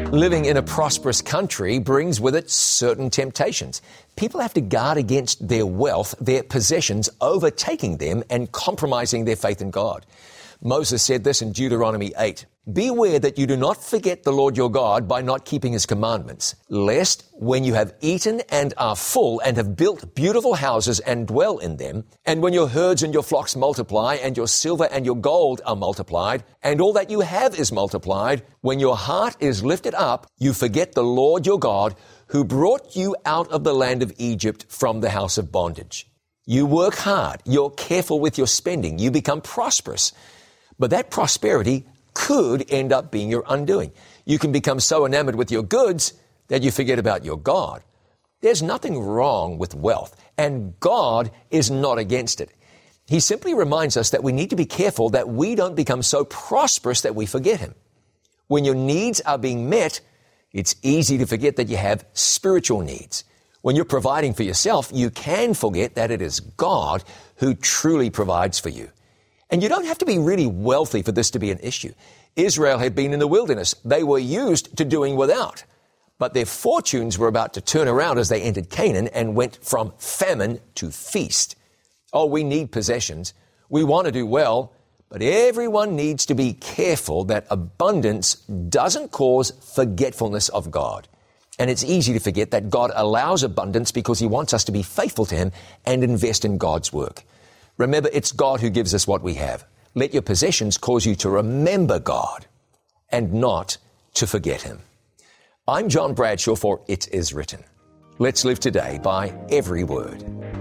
Living in a prosperous country brings with it certain temptations. People have to guard against their wealth, their possessions, overtaking them and compromising their faith in God. Moses said this in Deuteronomy 8. Beware that you do not forget the Lord your God by not keeping his commandments, lest when you have eaten and are full and have built beautiful houses and dwell in them, and when your herds and your flocks multiply and your silver and your gold are multiplied, and all that you have is multiplied, when your heart is lifted up, you forget the Lord your God who brought you out of the land of Egypt from the house of bondage. You work hard, you're careful with your spending, you become prosperous. But that prosperity could end up being your undoing. You can become so enamored with your goods that you forget about your God. There's nothing wrong with wealth, and God is not against it. He simply reminds us that we need to be careful that we don't become so prosperous that we forget him. When your needs are being met, it's easy to forget that you have spiritual needs. When you're providing for yourself, you can forget that it is God who truly provides for you. And you don't have to be really wealthy for this to be an issue. Israel had been in the wilderness. They were used to doing without. But their fortunes were about to turn around as they entered Canaan and went from famine to feast. Oh, we need possessions. We want to do well. But everyone needs to be careful that abundance doesn't cause forgetfulness of God. And it's easy to forget that God allows abundance because he wants us to be faithful to him and invest in God's work. Remember, it's God who gives us what we have. Let your possessions cause you to remember God and not to forget him. I'm John Bradshaw for It Is Written. Let's live today by every word.